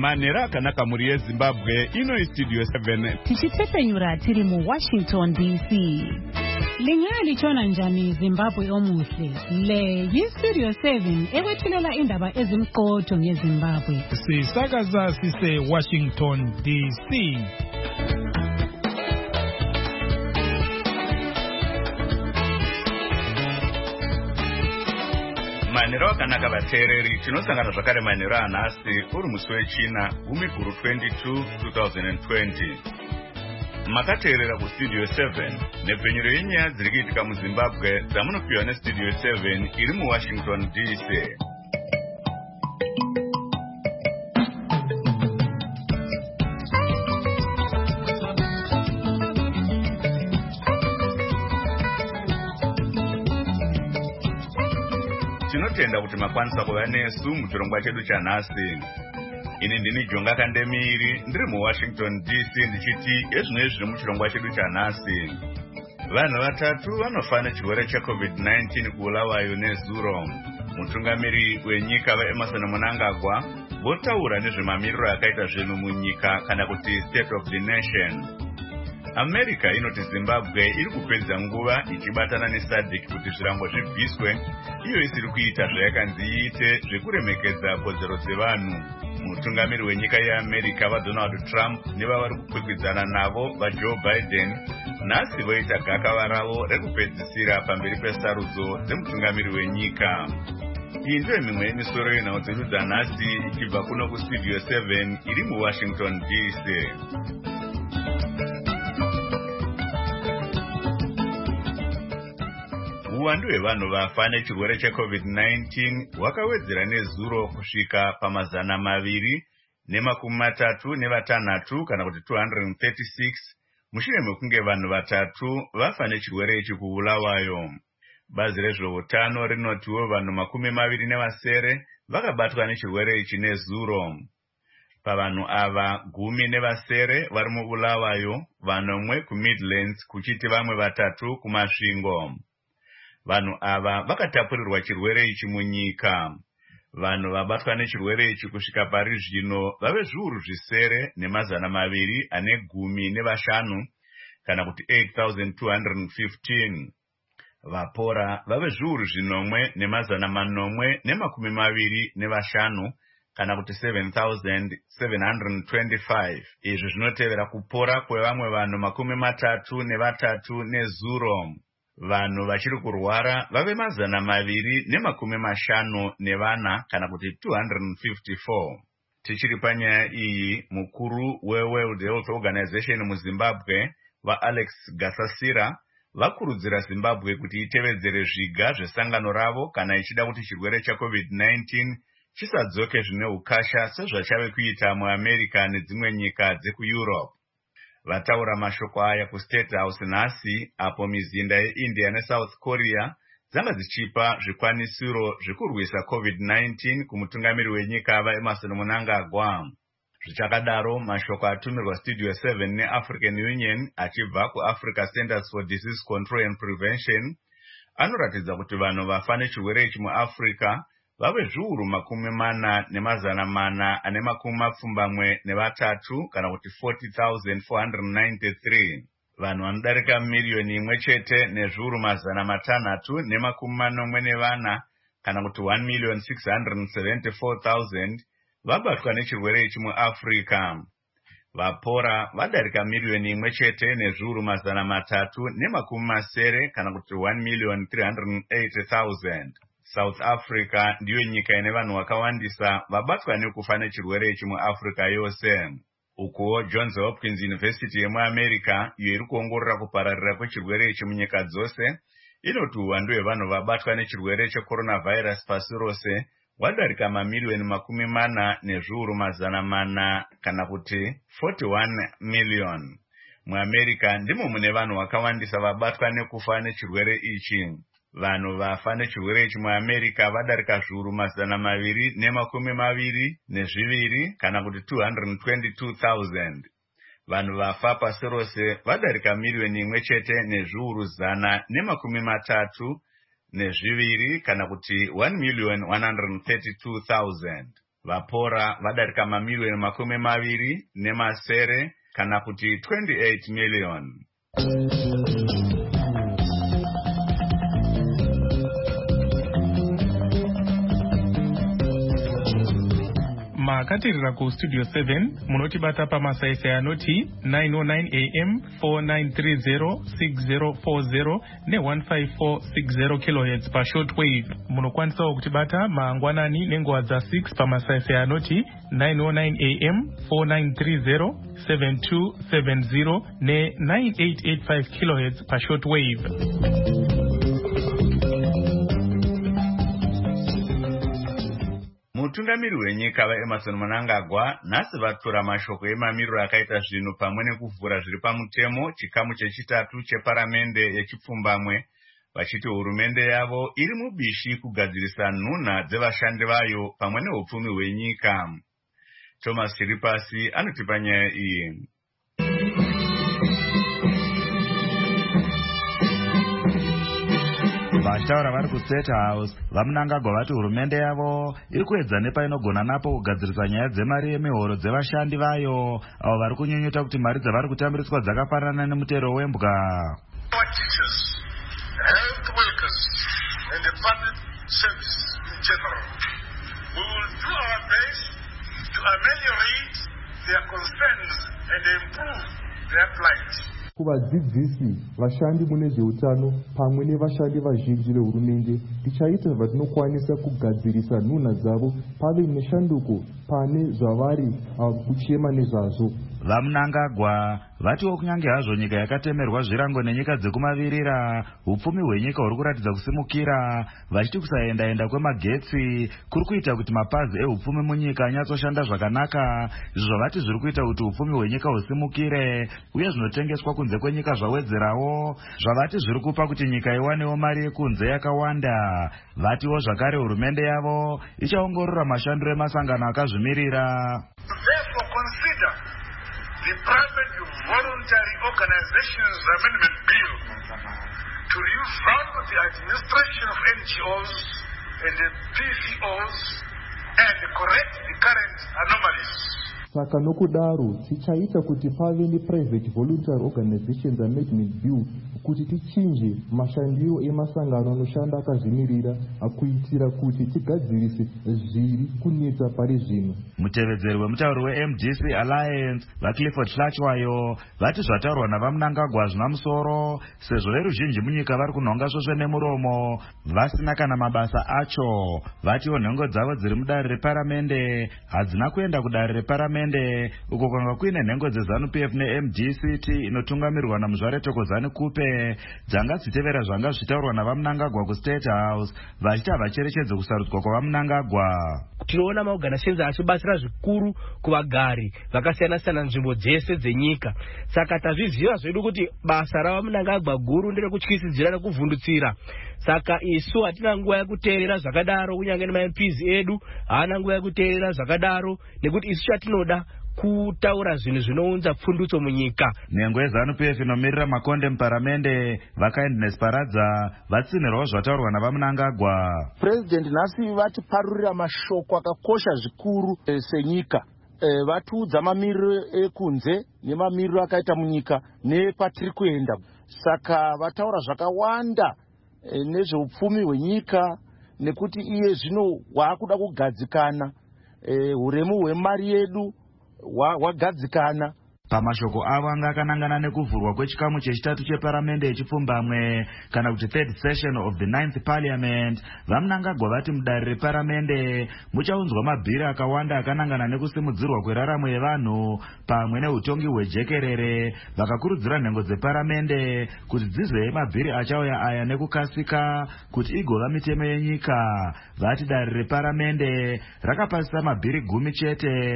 Manera akanaka muri yeZimbabwe ino Studio 7 tichitepenyura tiri mu Washington DC. Lingali chona njani Zimbabwe omuhle. Le Studio 7 ewethulela indaba ezimqotho ngeZimbabwe. Sisakaza sise Washington DC. Manero akanaka vateereri tinosangana zvakare manero anhasi uri musi wechina 22 2020. Makateerera kuStudio 7 nepfenyuro yenyaya dziri kuitika muZimbabwe dzamunopiwa neStudio 7 iri muWashington DC. Tinotenda kuti makwanisa kuva nesu muchirongwa chedu chanhasi. Ini ndini Jonga Kandemiri ndiri muWashington DC ndichiti ezvino zviri muchirongwa chedu chanhasi. Vanhu vatatu vanofa nechirwere cheCovid-19 kuulawayo nezuro. Mutungamiri wenyika vaEmmerson Mnangagwa votaura nezvemamiriro akaita zvinhu munyika kana kuti State of the Nation. America inoti Zimbabwe iri kupedza nguva ichibatana neSADC kuti zvirango zvibviswe, iyo isiri kuita zvayakanzi iite zvekuremekedza kodzero dzevanhu. Mutungamiri wenyika yeAmerica vaDonald Trump nevavari kukwikwidzana navo vaJoe Biden nhasi voita gakava ravo rekupedzisira pamberi pesarudzo dzemutungamiri wenyika. Iyi ndiyo mimwe yemisoro yenhau dzedu dzanhasi ichibva kuno kuStudio 7 iri muWashington DC. Uwandu hwevanhu vafa nechirwere cheCovid-19 hwakawedzera nezuro kusvika pa236 kana kuti 236 mushure mekunge vanhu vatatu vafa nechirwere ichi kuulawayo. Bazi rezveutano rinotiwo vanhu 27 vakabatwa nechirwere ichi nezuro. Pavanhu ava 10 vari muulawayo, vanomwe kuMidlands kuchiti vamwe vatatu kumasvingo. Vanhu ava vakatapurirwa chirwere ichi munyika. Vanhu vabatwa nechirwere ichi kusvika pari zvino vave zviuru 215 kana kuti 8,215. Vapora vave zviuru 825 kana kuti 7,725. Izvi zvinotevera kupora kwevamwe vanhu 33 nezuro. Vanhu vachiri kurwara vave 250 kana kuti 254. Tichiri panyaya iyi, mukuru weWorld Health Organization muZimbabwe vaAlex Gasasira vakurudzira Zimbabwe kuti itevedzere zviga zvesangano ravo kana ichida kuti chirwere cheCovid-19 chisadzoke zvine ukasha sezvachave kuita muAmerica nedzimwe nyika dzekuEurope. Vataura mashoko aya kuState House nhasi apo mizinda yeIndia neSouth Korea dzanga dzichipa zvikwanisiro zvekurwisa COVID-19 kumutungamiri wenyika vaEmmerson Mnangagwa. Zvichakadaro, mashoko atumirwa Studio 7 neAfrican Union achibva kuAfrica Centers for Disease Control and Prevention anoratidza kuti vanhu vafa nechirwere ichi muAfrica vave zviuru 4,423 kana kuti 40,493. Vanhu vanodarika miliyoni imwe chete nezviuru 644 kana kuti 1,674,000 vabatwa nechirwere ichi muAfrica. Vapora vadarika miliyoni imwe chete nezviuru 370 kana kuti 1,380,000. South Africa ndiyo nyika ine vanhu vakawandisa vabatwa nekufa nechirwere ichi muAfrica yose. Ukuwo Johns Hopkins University yemuAmerica, iyo iri kuongorora kupararira kwechirwere ichi munyika dzose, inoti uwandu hwevanhu vabatwa nechirwere checoronavirus pasi rose hwadarika mamiliyoni 40 nezviuru 400 kana kuti 41 million. MuAmerica ndimo mune vanhu vakawandisa vabatwa nekufa nechirwere ichi. Vanhu vafa nechirwere ichi muAmerica vadarika zviuru 222 kana kuti 222,000. Vanhu vafa pasi rose vadarika miliyoni imwe chete nezviuru 132 kana kuti 1,132,000. vapora vadarika mamiliyoni 20 kana kuti 28 million. makatirira ku studio 7 munotibata pamasaisa anoti 909 am 4930 6040 ne15460 kHz pa shortwave. Munokwanisawo kutibata mangwanani nenguva dza6 pamasaisa anoti 909 am 4930 7270 ne9885 kHz pa shortwave. Mutungamiri wenyika vaEmmerson Mnangagwa nhasi vatora mashoko emamiriro akaita zvinhu pamwe nekuvhura zviri pamutemo chikamu chechitatu cheparamende yechipfumbamwe, vachiti hurumende yavo iri mubishi kugadzirisa nhunha dzevashandi vayo pamwe neupfumi hwenyika. Thomas Chiripasi anotipa nyaya iyi. Vachitaura vari kuState House, vaMnangagwa vati hurumende yavo iri kuedza nepainogona napo kugadzirisa nyaya dzemari yemihoro dzevashandi vayo avo vari kunyunyuta kuti mari dzavari kutamburiswa dzakafanana nemutero wembwa. Health workers and the public service in general, we will do our best to ameliorate their concerns and improve their plight. Kuvadzidzisi, vashandi mune zveutano pamwe nevashandi vazhinji vehurumende tichaita zvatinokwanisa kugadzirisa nhunha dzavo pave neshanduko pane zvavari kuchema nezvazvo. VaMnangagwa vatiwo kunyange hazvo nyika yakatemerwa zvirango nenyika dzekumavirira, upfumi hwenyika huri kuratidza kusimukira, vachiti kusaenda kwemagetsi kuri kuita kuti mapazi ehupfumi munyika anyatsoshanda zvakanaka, izvo zvavati zviri kuita kuti upfumi hwenyika husimukire, uye zvinotengeswa kunze kwenyika zvawedzerawo, zvavati zviri kupa kuti nyika iwanewo mari yekunze yakawanda. Vatiwo zvakare hurumende yavo ichaongorora mashandiro emasangano akazvimirira. The Private Voluntary Organizations Amendment Bill to revamp the administration of NGOs and the PVOs and correct the current anomalies. Saka nokudaro tichaita kuti pave nePrivate Voluntary Organizations Amendment Bill kuti tichinje mashandiro emasangano anoshanda akazvimirira akuitira kuti tigadzirise zviri kunetsa pari zvino. Mutevedzeri wemutauri weMDC Alliance vaClifford Hlachwayo vati zvataurwa navaMnangagwa zvina musoro, sezvo veruzhinji munyika vari kunhonga svosve nemuromo vasina kana mabasa acho. Vatiwo nhengo dzavo dziri mudare reparamende hadzina kuenda kudare reparamende, uko kwanga kuine nhengo dzeZANU-PF neMDCT inotungamirwa naMuzvare Thokozani Kupe dzanga dzitevera zvanga zvitaurwa navaMnangagwa kuState House, vachiti havacherechedze kusarudzwa kwavaMnangagwa. Tinoona maorganizations achibatsira zvikuru kuvagari vakasiyana-siyana nzvimbo dzese dzenyika. Saka tazviziva zvedu kuti basa ravaMnangagwa guru nderekutyisidzira nekuvhundutsira. Saka isu hatina nguva yekuteerera zvakadaro, kunyange nemaMPs edu haana nguva yekuteerera zvakadaro, nekuti isu chatinoda kutaura zvinhu zvinounza pfundutso munyika. Nhengo yeZANU-PF inomirira makonde muparamende vaKindness Paradza vatsinirwawo zvataurwa navaMnangagwa. President nhasi vatiparurira mashoko akakosha zvikuru senyika. Vatiudza mamiriro ekunze nemamiriro akaita munyika nepatiri kuenda. Saka vataura zvakawanda nezveupfumi hwenyika, nekuti iye zvino waakuda kugadzikana, huremu hwemari yedu wagadzikana. Pamashoko avo anga akanangana nekuvhurwa kwechikamu chechitatu cheparamende yechipfumbamwe kana kuti third session of the 9th parliament, vaMnangagwa vati mudare reparamende muchaunzwa mabhiri akawanda akanangana nekusimudzirwa kweraramo yevanhu pamwe neutongi hwejekerere. Vakakurudzira nhengo dzeparamende kuti dzizoye mabhiri achauya aya nekukasika kuti igova mitemo yenyika. Vati dare reparamende rakapasisa mabhiri 10 chete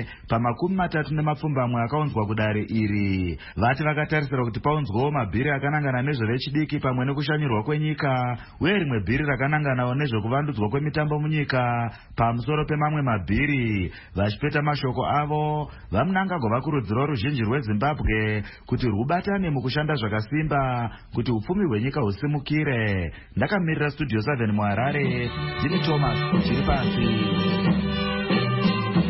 pa30 akaunzwa kudare iri. Vati vakatarisira kuti paunzwawo mabhiri akanangana nezvevechidiki pamwe nekushanyirwa kwenyika, uye rimwe bhiri rakananganawo nezvekuvandudzwa kwemitambo munyika pamusoro pemamwe mabhiri. Vachipeta mashoko avo, vaMnangagwa vakurudzirawo ruzhinji rweZimbabwe kuti rwubatane mukushanda zvakasimba kuti upfumi hwenyika husimukire. Ndakamirira Studio 7 muHarare, ndini Thomas Chiripasi.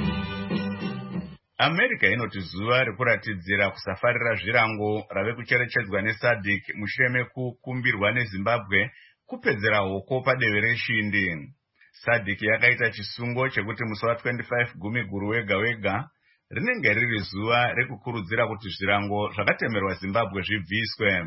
America inoti zuva rekuratidzira kusafarira zvirango rave kucherechedzwa neSADC mushure mekukumbirwa neZimbabwe kupedzera hoko padehwe reshindi. SADC yakaita chisungo chekuti musi wa25 Gumiguru wega wega rinenge riri zuva rekukurudzira kuti zvirango zvakatemerwa Zimbabwe zvibviswe.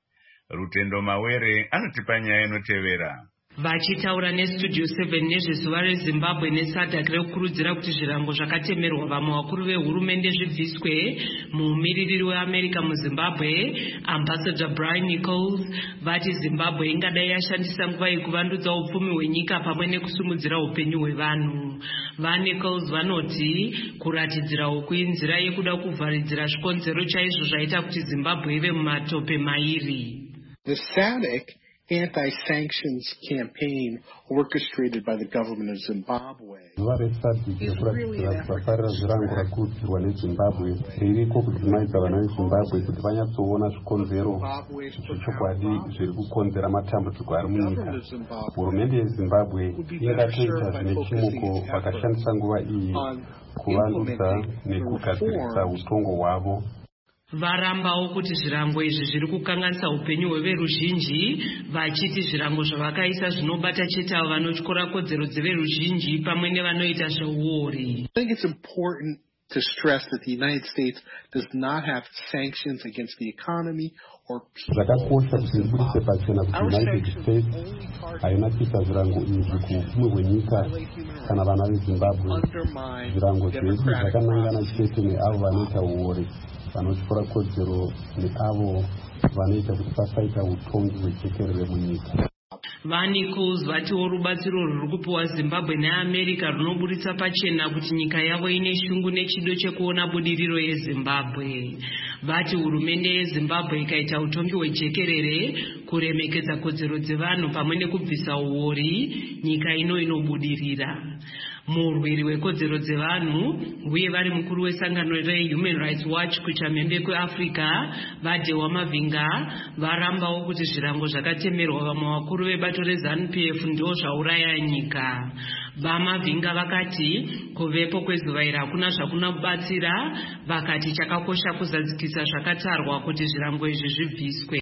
Rutendo Mawere anotipa nyaya inotevera. Vachitaura neStudio 7 nezvezuva reZimbabwe neSADC rekukurudzira kuti zvirango zvakatemerwa vamwe vakuru vehurumende zvibviswe, mumiririri weAmerica muZimbabwe Ambassador Brian Nichols vati Zimbabwe ingadai yashandisa nguva yekuvandudza upfumi hwenyika pamwe nekusumudzira upenyu hwevanhu. VaNichols vanoti kuratidzira huku inzira yekuda kuvharidzira zvikonzero chaizvo zvaita kuti Zimbabwe ive mumatope mairi. The SADC anti-sanctions campaign orchestrated by the government of Zimbabwe. Zuva reSADC rekuratidzira kusafarira zvirango rakurudzirwa neZimbabwe ririko kudzimaidza vana veZimbabwe kuti vanyatsoona zvikonzero zvechokwadi zviri kukonzera matambudziko ari munyika. Hurumende yeZimbabwe ingatoita zvine chimuko vakashandisa nguva iyi kuvandudza nekugadzirisa utongo hwavo. Varambawo kuti zvirango izvi zviri kukanganisa upenyu hweveruzhinji, vachiti zvirango zvavakaisa zvinobata chete avo vanotyora kodzero dzeveruzhinji pamwe nevanoita zveuori. I think it's important to stress that the United States does not have sanctions against the economy or people. Zvakakosha kuti ndibudise pachena kuti United States haina kuita zvirango izvi kuupfumi hwenyika kana vana veZimbabwe. Zvirango zvedu zvakanangana chete neavo vanoita uori, vanotyora kodzero neavo vanoita kuti pasaita utongi hwechekerere munyika. VaNichols vatiwo rubatsiro ruri kupiwa Zimbabwe neAmerica runoburitsa pachena kuti nyika yavo ine shungu nechido chekuona budiriro yeZimbabwe. Vati hurumende yeZimbabwe ikaita utongi hwejekerere, kuremekedza kodzero dzevanhu pamwe nekubvisa uori, nyika inobudirira. Murwiri wekodzero dzevanhu uye vari mukuru wesangano reHuman Rights Watch kuchamhembe kweAfrica vaDewa Mavinga varambawo kuti zvirango zvakatemerwa vamwe vakuru vebato reZANU-PF ndio zvauraya nyika. VaMavinga vakati kuvepo kwezuva iri hakuna zvakunobatsira, vakati chakakosha kuzadzikisa zvakatarwa kuti zvirango izvi zvibviswe.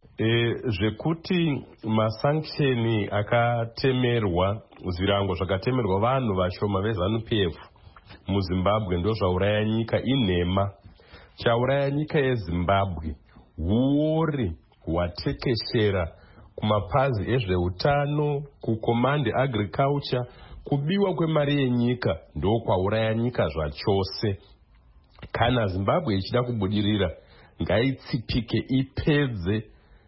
Zvekuti masanksheni akatemerwa, zvirango zvakatemerwa vanhu vashoma veZANU-PF muZimbabwe ndo zvauraya nyika inhema. Chauraya nyika yeZimbabwe huori hwatekeshera kumapazi ezveutano, kucommand agriculture, kubiwa kwemari yenyika ndo kwauraya nyika zvachose. Kana Zimbabwe ichida kubudirira ngaitsipike ipedze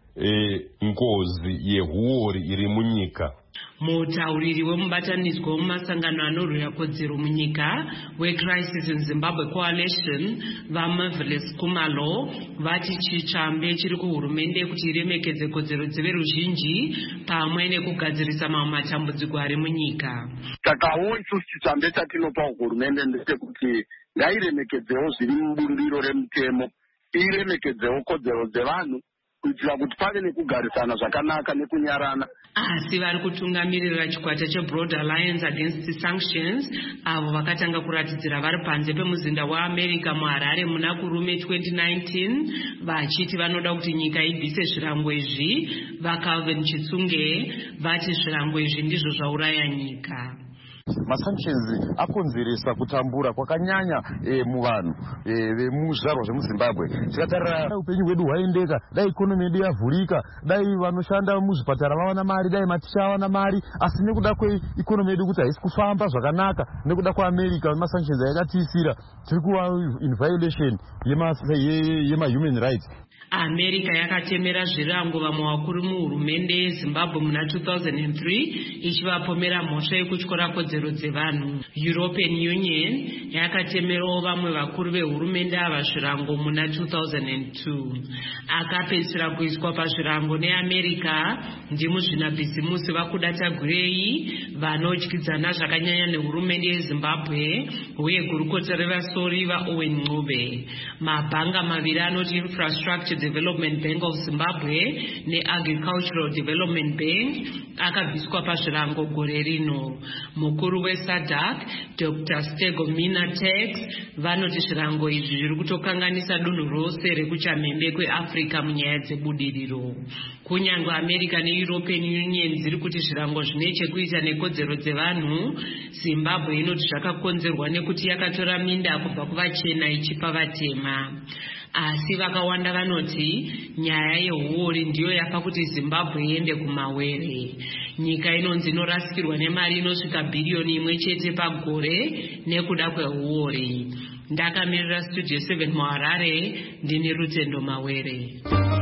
ngozi yehuori iri munyika. Mutauriri wemubatanidzwa wemumasangano anorwira kodzero munyika weCrisis in Zimbabwe Coalition vaMarvelous Kumalo vati chitsvambe chiri kuhurumende kuti iremekedze kodzero dzeveruzhinji pamwe nekugadzirisa mamwe matambudziko ari munyika. Takawo isusu chitsvambe chatinopa hurumende ndechekuti ngairemekedzewo zviri mubumbiro remutemo, iremekedzewo kodzero dzevanhu kuitira kuti pave nekugarisana zvakanaka nekunyarana. Asi vari kutungamirira chikwata cheBroad Alliance Against Sanctions avo vakatanga kuratidzira vari panze pemuzinda weAmerica muHarare muna kurume 2019 vachiti vanoda kuti nyika ibvise zvirango izvi. VaCalvin Chitsunge vati zvirango izvi ndizvo zvauraya nyika. Masanctions akonzeresa kutambura kwakanyanya muvanhu vemuzvarwa zvemuZimbabwe. Tikatarira upenyu hwedu hwaendeka, dai ikonomi yedu yavhurika, dai vanoshanda muzvipatara vawana mari, dai maticha awana mari, asi nekuda kweikonomi yedu kuti haisi kufamba zvakanaka, nekuda kwaAmerica masanctions yakatiisira, tiri kuva in violation yema-human rights. America yakatemera zvirango vamwe vakuru muhurumende yeZimbabwe muna 2003 ichivapomera mhosva yekutyora kodzero dzevanhu. European Union yakatemerawo vamwe vakuru vehurumende ava zvirango muna 2002. Akapedzisira kuiswa pazvirango neAmerica ndimuzvinabhizimusi vaKudata Gray vanodyidzana zvakanyanya nehurumende yeZimbabwe uye gurukota revasori vaOwen Ncube. Mabhanga maviri anoti Infrastructure Development Bank of Zimbabwe neAgricultural Development Bank akabviswa pazvirango gore rino. Mukuru mukuru weSADC Dr. Stegomina Tax vanoti zvirango izvi zviri kutokanganisa dunhu rose rekuchamhembe kweAfrica munyaya dzebudiriro. Kunyange America neEuropean Union dziri kuti zvirango zvine chekuita nekodzero dzevanhu, Zimbabwe inoti zvakakonzerwa nekuti yakatora minda kubva kuvachena ichipa vatema. Asi vakawanda vanoti nyaya yehuori ndiyo yapa kuti Zimbabwe iende kumawere. Nyika inonzi inorasikirwa nemari inosvika bhiriyoni 1 chete pagore nekuda kwehuori. Ndakamirira Studio 7 muHarare, ndini Rutendo Mawere.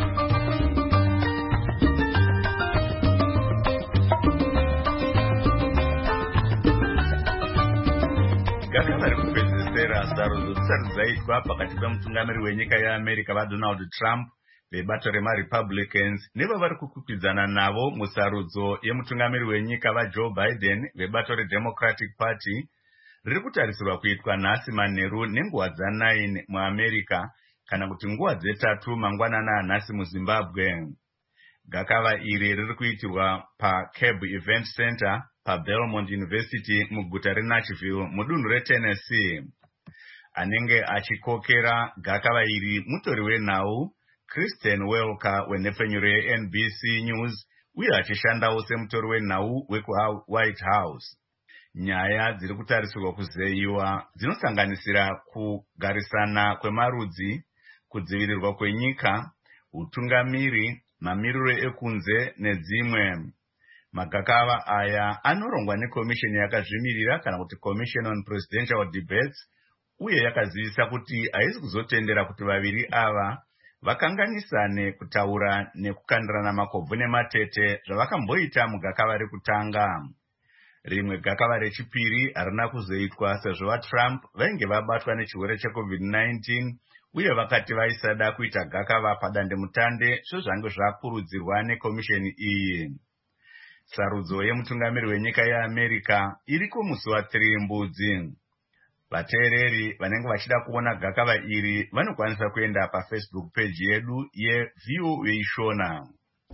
Gakava rekupedzisira sarudzo dzisati dzaitwa pakati pemutungamiri wenyika yeAmerica vaDonald Trump vebato remaRepublicans nevavari kukwikwidzana navo musarudzo yemutungamiri wenyika vaJoe Biden vebato reDemocratic Party riri kutarisirwa kuitwa nhasi manheru nenguva dza9 muAmerica kana kuti nguva dze3 mangwanana anhasi muZimbabwe. Gakava iri riri kuitirwa paCab Event Center paBelmont University muguta reNashville mudunhu reTennessee. Anenge achikokera gakava iri mutori wenhau Kristen Welker wenhepfenyuro yeNBC News uye achishandawo semutori wenhau wekuWhite House. Nyaya dziri kutarisirwa kuzeyiwa dzinosanganisira kugarisana kwemarudzi, kudzivirirwa kwenyika, utungamiri, mamiriro ekunze nedzimwe. Magakava aya anorongwa nekomisheni yakazvimirira kana kuti Commission on Presidential Debates uye yakazivisa kuti haisi kuzotendera kuti vaviri ava vakanganisane kutaura nekukandirana makobvu nematete zvavakamboita mugakava rekutanga. Rimwe gakava rechipiri harina kuzoitwa sezvo vaTrump vainge vabatwa nechirwere cheCovid-19 uye vakati vaisada kuita gakava padandemutande sezvange zvakurudzirwa nekomisheni iyi. Sarudzo yemutungamiri wenyika yeAmerica iri kumusi wa3 Mbudzi. Vateereri vanenge vachida kuona gakava iri vanokwanisa kuenda paFacebook page yedu yeVOA Shona.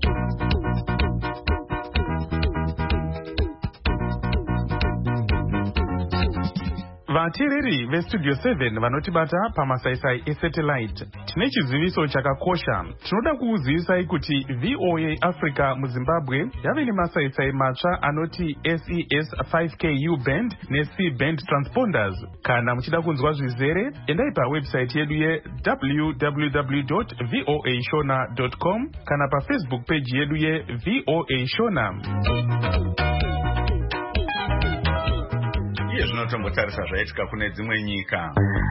Vateereri veStudio 7 vanotibata pamasaisai esatellite, tine chiziviso chakakosha. Tinoda kukuzivisai kuti VOA Africa muZimbabwe yave nemasaisai matsva anoti SES 5K U-band neC-band transponders. Kana muchida kunzwa zvizere, endai pawebsite yedu www.voashona.com kana paFacebook page yedu yeVOA Shona. Iye zvinotombotarisa zvaitika kune dzimwe nyika.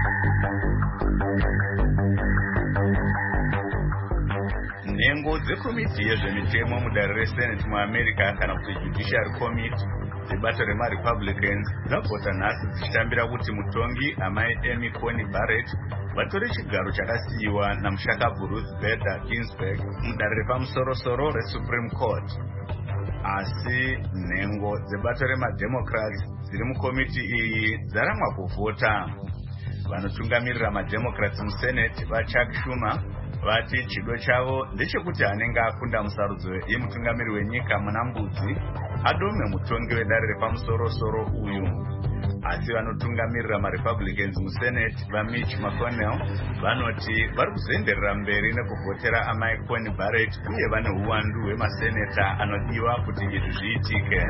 Nhengo dzekomiti yezvemitemo mudare reSenate muAmerica kana kuti Judiciary Committee dzebato remaRepublicans dzavhota nhasi dzichitambira kuti mutongi amai Amy Coney Barrett vatore chigaro chakasiyiwa namushakabvu Ruth Bader Ginsburg mudare repamusoro-soro reSupreme Court. Asi nhengo dzebato remaDemocrats dziri mukomiti iyi dzaramwa kuvhota. Vanotungamirira maDemocrats muSenate vaChuck Schumer vati chido chavo ndechekuti anenge akunda musarudzo yemutungamiri wenyika muna Mbudzi adome mutongi wedare repamusoro-soro uyu. Asi vanotungamirira maRepublicans muSenate vaMitch McConnell vanoti vari kuzoenderera mberi nekuvhotera amai Coney Barrett uye vane uwandu hwemaseneta anodiwa kuti izvi zviitike.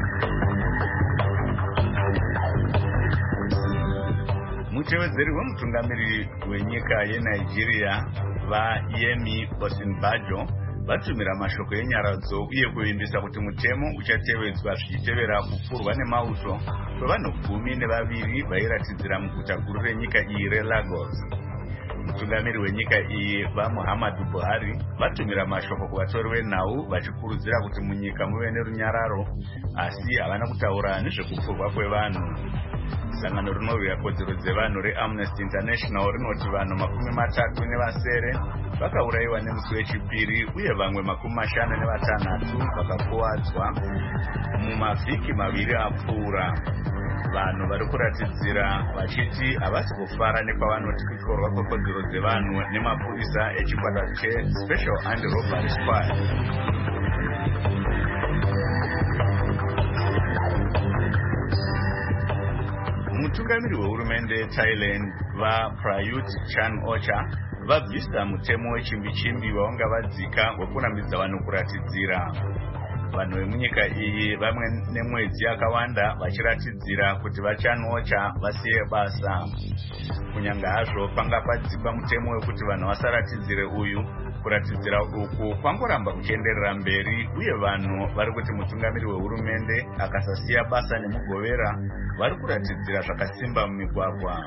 Mutevedzeri wemutungamiri wenyika yeNigeria vaYemi Osinbajo vatumira mashoko enyaradzo uye kuvimbisa kuti mutemo uchatevedzwa zvichitevera kupfurwa nemauto kwevanhu 12 vairatidzira muguta guru renyika iyi reLagos. Mutungamiri wenyika iyi vaMuhammadu Buhari vatumira mashoko kuvatori venhau vachikurudzira kuti munyika muve nerunyararo asi havana kutaura nezvekupfurwa kwevanhu. Sangano rinorwira kodzero dzevanhu reAmnesty International rinoti vanhu 37 vakaurayiwa nemusi wechipiri uye vamwe 56 vakakuwadzwa mumavhiki 2 apfuura. Vanhu vari kuratidzira vachiti havasi kufara nekwavanoti kutorwa kwekodzero dzevanhu nemapurisa echikwata cheSpecial Anti-Robbery Squad. mutungamiri wehurumende Thailand vaPrayut Chan-ocha vabvisa mutemo wechimbi-chimbi waunga vadzika wekunamidza vanhu kuratidzira. Vanhu vemunyika iyi vamwe nemwedzi yakawanda vachiratidzira kuti vaChan-ocha vasiye basa. Kunyanga hazvo panga padzikwa mutemo wekuti vanhu vasaratidzire uyu, kuratidzira uku kwangoramba kuchienderera mberi, uye vanhu vari kuti mutungamiri wehurumende akasasiya basa nemugovera vari kuratidzira zvakasimba mumigwagwa.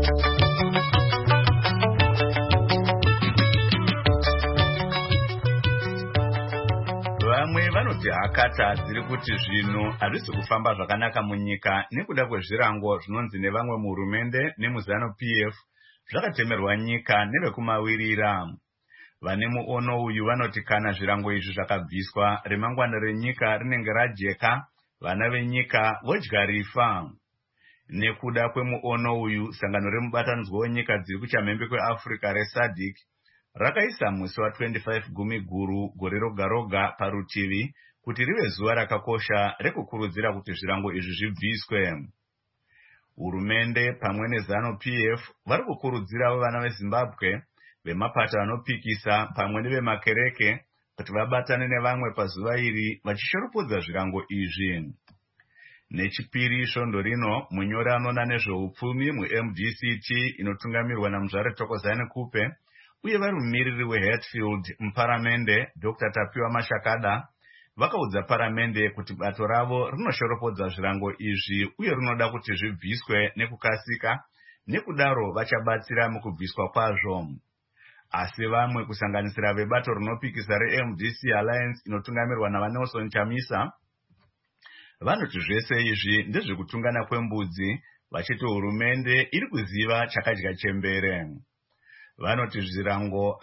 Vamwe vanoti hakata dziri kuti zvinhu hazvisi kufamba zvakanaka munyika nekuda kwezvirango zvinonzi nevamwe muhurumende nemuZANU-PF zvakatemerwa nyika nevekumawirira. Vane muono uyu vanoti kana zvirango izvi zvakabviswa, remangwana renyika rinenge rajeka, vana venyika vodya rifa. Nekuda kwemuono uyu, sangano remubatanidzwa wenyika dziri kuchamhembe kweAfrica reSADC rakaisa musi wa25 Gumiguru gore roga roga parutivi kuti rive zuva rakakosha rekukurudzira kuti zvirango izvi zvibviswe. Hurumende pamwe neZANU-PF vari kukurudzirawo vana veZimbabwe, vemapato anopikisa pamwe nevemakereke kuti vabatane nevamwe pazuva iri vachishoropodza zvirango izvi. Nechipiri svondo rino, munyori anoona nezveupfumi muMDCT inotungamirwa naMuzvare Thokozani Kupe uye vari mumiriri weHatfield muparamende Dr. Tapiwa Mashakada vakaudza paramende kuti bato ravo rinoshoropodza zvirango izvi uye rinoda kuti zvibviswe nekukasika, nekudaro vachabatsira mukubviswa kwazvo. Asi vamwe kusanganisira vebato rinopikisa reMDC Alliance inotungamirwa navaNelson Chamisa vanoti zvese izvi ndezvekutungana kwembudzi, vachiti hurumende iri kuziva chakadya chembere. Vanoti zvirango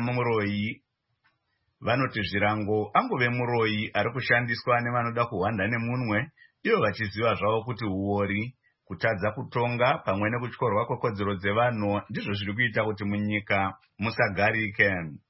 angove muroyi ari kushandiswa nevanoda kuhwanda nemunwe, ivo vachiziva zvavo kuti huori, kutadza kutonga pamwe nekutyorwa kwekodzero dzevanhu ndizvo zviri kuita kuti munyika musagarike.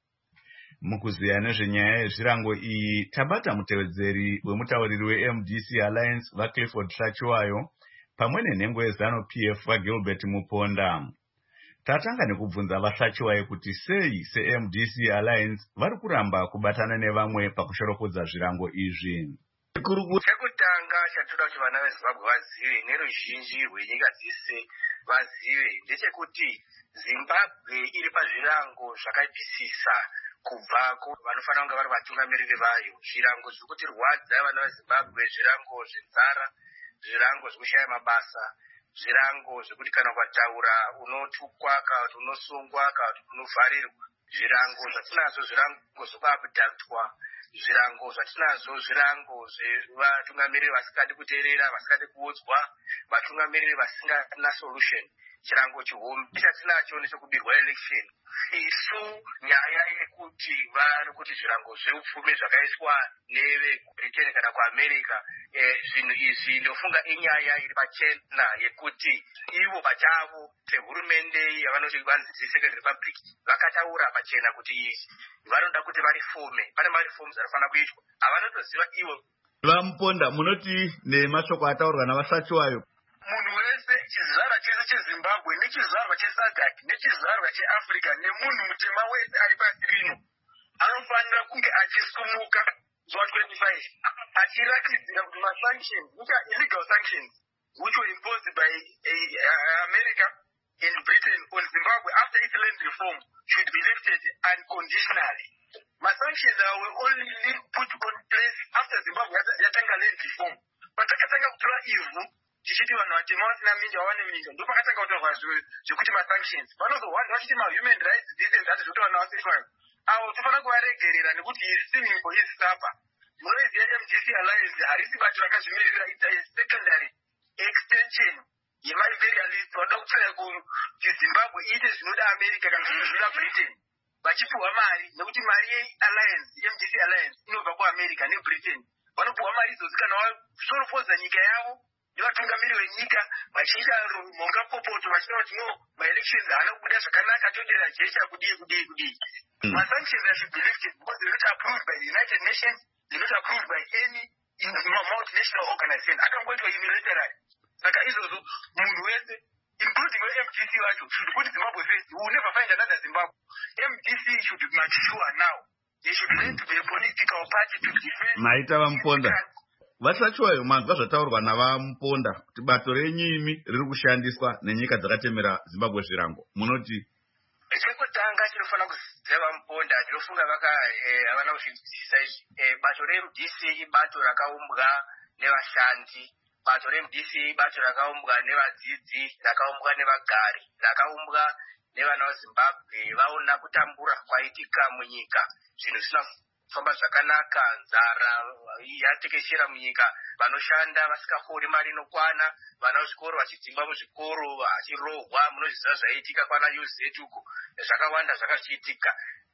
Mukuziya nezvenyaya yezvirango iyi, tabata mutevedzeri wemutauriri weMDC Alliance vaClifford Hlachiwayo pamwe nenhengo yeZANU-PF vaGilbert Muponda. Tatanga nekubvunza vaHlachiwayo kuti sei seMDC Alliance vari kuramba kubatana nevamwe pakushoropodza zvirango izvi. Chekutanga chatoda kuti vana veZimbabwe vazive neruzhinji rwenyika dzese vazive ndechekuti Zimbabwe iri pazvirango zvakaipisisa kubva vanofanira kunge vari vatungamiriri vayo. Zvirango zviri kutirwadza vana veZimbabwe, zvirango zvenzara, zvirango zvekushaya mabasa, zvirango zvekuti kana ukataura unotukwa, kana kuti unosungwa, kana kuti unovharirwa. Zvirango zvatinazvo, zvirango zvekuabhadhatwa, zvirango zvatinazvo, zvirango zvevatungamiriri vasikadi kuteerera, vasikadi kuudzwa, vatungamiriri vasingana solution. Chirango chihombe chatinacho nechekubirwa election. Isu nyaya yekuti vari kuti zvirango zveupfumi zvakaiswa neveBritain kana kuAmerica, zvinhu izvi ndofunga inyaya iri pachena yekuti ivo pachavo sehurumende yavanoti vanzi Second Republic vakataura pachena kuti izvi vanoda kuti varifome. Pane marifoms anofanira kuitwa, havanotoziva ivo. Vamuponda, munoti nemashoko ataurwa navaHlachiwayo. Munhu wese chizvarwa chese cheZimbabwe nechizvarwa cheSADC nechizvarwa cheAfrica nemunhu mutema wese ari pasi rino anofanira kunge achisumuka zuva 25 achiratidzira kuti masanctions, which are illegal sanctions, which were imposed by America and Britain on Zimbabwe after its land reform should be lifted unconditionally. Masanctions were only put on place after Zimbabwe yatanga land reform. Patakatanga kutora ivhu tichiti vanhu vatema vasina minda vawane minda, ndo pakatanga kutorwa zvekuti masanctions. Vanozowanda vachiti mahuman rights this and that zvekuti vanhu vasirwayo avo tofanira kuvaregerera nekuti sinimbo isapa. Munoiziva MDC Alliance harisi bato rakazvimirira, it's a secondary extension yemaimperialist vanoda kutsvaya kuti Zimbabwe iite zvinoda America kana zvinoda Britain, vachipuhwa mari nekuti mari yeAlliance, MDC Alliance inobva kuAmerica neBritain. Vanopuhwa mari idzodzo kana vashoropodza nyika yavo nevatungamiriri venyika vachiita mhonga popoto vachida kuti maelections haana kubuda zvakanaka, todera jecha kudii. Masanctions should be lifted because they're not approved by the United Nations, they're not approved by any multinational organization. Akangoitwa unilaterally. saka izvozvo munhu wese including MDC wacho should put Zimbabwe first. We will never find another Zimbabwe. MDC should mature now. They should learn to be a political party to defend. Maita vamuponda vasachiwayo manzwa zvataurwa navamuponda kuti bato renyimi riri kushandiswa nenyika dzakatemera Zimbabwe zvirango. Munoti chekutanga chinofana kuziva vamuponda ndinofunga havana kuzvinzwisisa izvi. Bato reMDC ibato rakaumbwa nevashandi. Bato reMDC ibato rakaumbwa nevadzidzi, rakaumbwa nevagari, rakaumbwa nevana veZimbabwe vaona kutambura kwaitika munyika, zvinhu zvisina kufamba zvakanaka, nzara yatekeshera munyika, vanoshanda vasikahori mari inokwana, vana vezvikoro vachidzingwa muzvikoro vachirohwa, munozviziva zvaitika kwana UZ uko, zvakawanda zvakachiitika.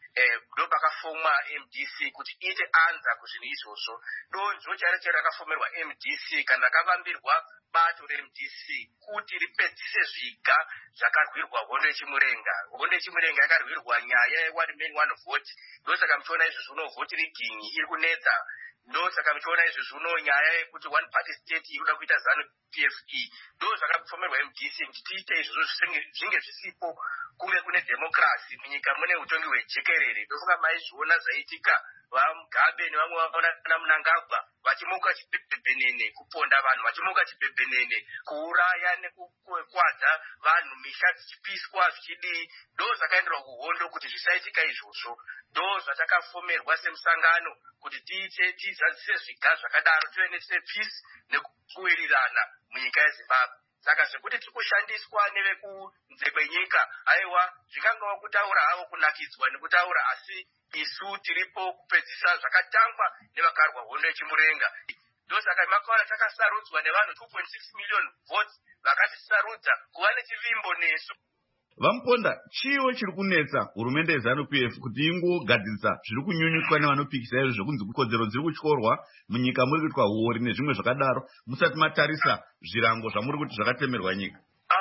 Ndo pakafomwa MDC kuti ite anza kuzvinhu izvozvo. Donzvo chaicho rakafomerwa MDC kana rakavambirwa bato reMDC kuti ripedzise zviga zvakarwirwa hondo yechimurenga. Hondo yechimurenga yakarwirwa nyaya ye1 man 1 vote. Ndosaka muchiona izvozvo vote rigging iri kunetsa. Ndosaka muchiona izvozvo nyaya yekuti one party state inoda kuita ZANU-PF. Ndo zvakafomerwa MDC kuti tiite izvozvo zvinge zvisipo kunge kune democracy munyika mune utongi hwejekerere. Ndofunga maizviona zvaitika vaMugabe nevamwe vakaona Mnangagwa vachimuka chipembenene kuponda vanhu, vachimuka chipembenene kuuraya nekukwadza vanhu, misha dzichipiswa zvichidii. Ndo zvakaenderwa kuhondo kuti zvisaitika izvozvo. Ndo zvatakafomerwa semusangano kuti tizadzise zviga zvakadaro, tive nepeace nekuwirirana munyika yeZimbabwe. Saka zvekuti tiri kushandiswa nevekunze kwenyika, aiwa zvingangova kutaura havo kunakidzwa nekutaura, asi isu tiripo kupedzisa zvakatangwa nevakarwa hondo yechimurenga. Ndosaka makaona takasarudzwa nevanhu 2.6 million votes vakatisarudza kuva nechivimbo nesu. Vamuponda, chiwo chiri kunetsa hurumende yeZANU-PF kuti ingogadzirisa zviri kunyunyutswa nevanopikisa izvo zvekunzi kodzero dziri kutyorwa munyika muri kuitwa huori nezvimwe zvakadaro musati matarisa zvirango zvamuri kuti zvakatemerwa nyika.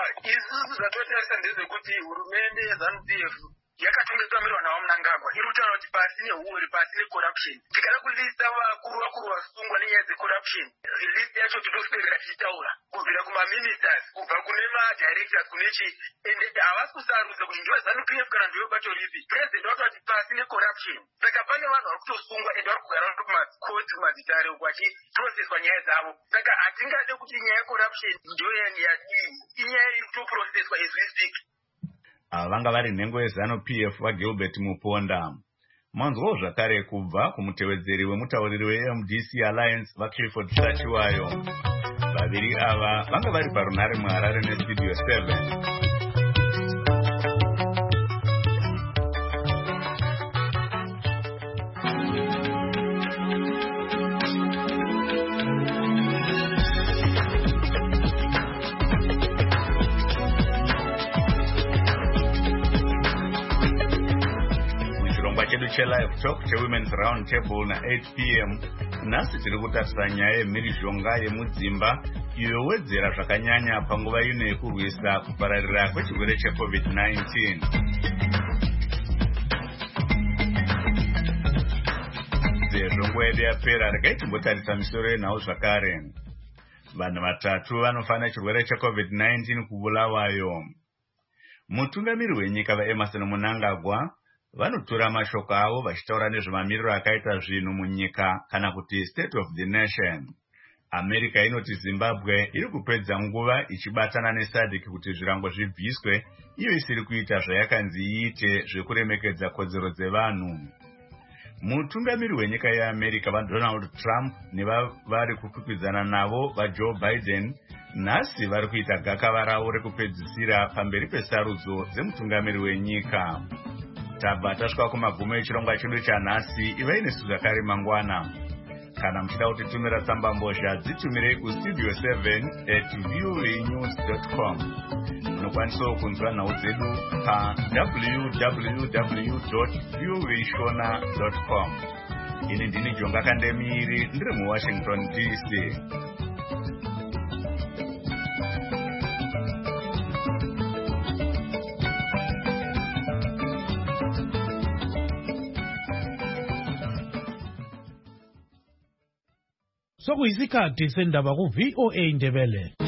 Isusu zvatotarisa ndezvekuti hurumende yeZANU-PF yakatungamirirwa navaMnangagwa iri kutaura kuti pasi nehuori, pasi necorruption. Tikada kulista vakuru vasungwa nenyaya dzecorruption, list yacho tinoferera tichitaura kubvira kumaministers, kubva kune madirectors, kune chii, ende havasi kusarudza kuti ndiwe ZANU-PF kana ndiwe bato ripi. President wakati pasi necorruption. Saka pane vanhu vari kutosungwa ende vari kugara vari kumakoti kumadzitare uko vachiprocesswa nyaya dzavo. Saka hatingade kuti nyaya yecorruption ndiyo inyaya iri kutoprocesswa as we speak. Vanga vari nhengo yeZANU-PF vaGilbert Muponda. Manzwawo zvakare kubva kumutevedzeri wemutauriri weMDC Alliance vaClifford Sachiwayo. Vaviri ava vanga vari parunhare muHarare neStudio 7. Live talk Women's Round Table na 8 p.m. Nasi tiri kutarisa nyaya yemhirizhonga yemudzimba iyo yowedzera zvakanyanya panguva ino yekurwisa kupararira kwechirwere cheCovid-19. Sezvo nguva yedu yapera, regai timbotarisa misoro yenhau zvakare. Vanhu vatatu vanofana chirwere cheCovid-19 kubulawayo. Mutungamiri wenyika vaEmmerson Mnangagwa vanotora mashoko avo vachitaura nezvemamiriro akaita zvinhu munyika kana kuti state of the nation. America inoti Zimbabwe iri kupedza nguva ichibatana neSADC kuti zvirango zvibviswe, iyo isiri kuita zvayakanzi iite zvekuremekedza kodzero dzevanhu. Mutungamiri wenyika yeAmerica vaDonald Trump nevari kukwikwidzana navo vaJoe Biden nhasi vari kuita gakava ravo rekupedzisira pamberi pesarudzo dzemutungamiri wenyika. Tabva tasvika kumagumo echirongwa chedu chanhasi. Ivai nesu zvakare mangwana. Kana muchida kutitumira tsamba mbozha dzitumirei kustudio 7@voanews.com. Munokwanisawo kunzwa nhau dzedu pa www.voashona.com. Ini ndini Jonga Kandemiri, ndiri muWashington DC. Sokuyisikhathi sendaba ku VOA Ndebele.